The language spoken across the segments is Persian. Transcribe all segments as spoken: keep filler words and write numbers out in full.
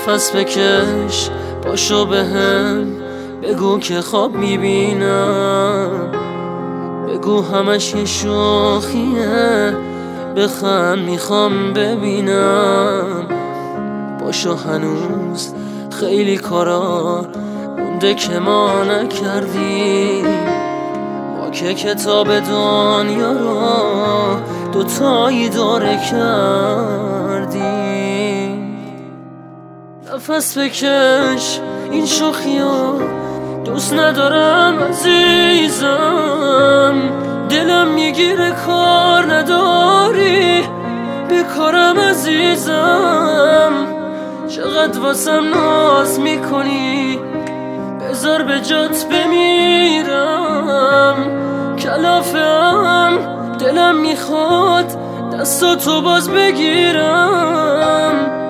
نفس بکش، پاشو بهم بگو که خواب میبینم، بگو همش یه شوخیه، بخند میخوام ببینم. پاشو هنوز خیلی کارا مونده که ما نکردیم، ما که کتاب دنیا رو دوتایی داره کردیم. نفس بکش، این شوخیو دوست ندارم عزیزم، دلم میگیره کار نداری بکارم عزیزم. چقدر واسم ناز میکنی، بذار به جات بمیرم. کلافم دلم میخواد دستاتو باز بگیرم.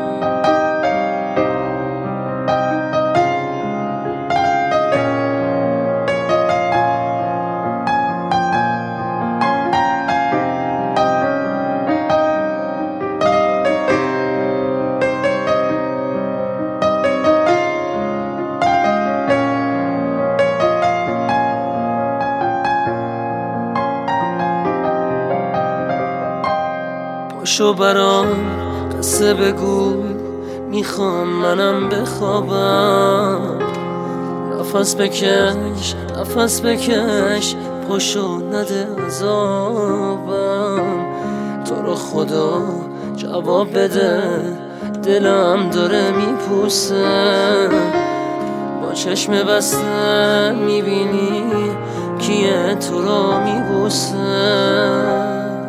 پاشو برام قصه بگو، میخوام منم بخوابم. نفس بکش، نفس بکش، پاشو نده عذابم. تو رو خدا جواب بده، دلم داره میپوسه. با چشم بسته میبینی کیه تو رو میبوسه.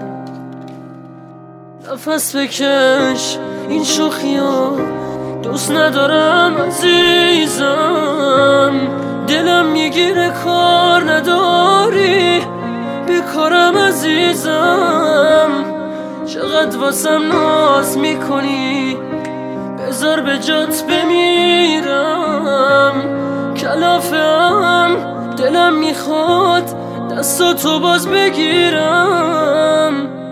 نفس بکش، این شوخیو دوست ندارم عزیزم، دلم میگیره کار نداری بکارم عزیزم. چقدر واسم ناز میکنی، بذار به جات بمیرم. کلافم دلم میخواد دستاتو باز بگیرم.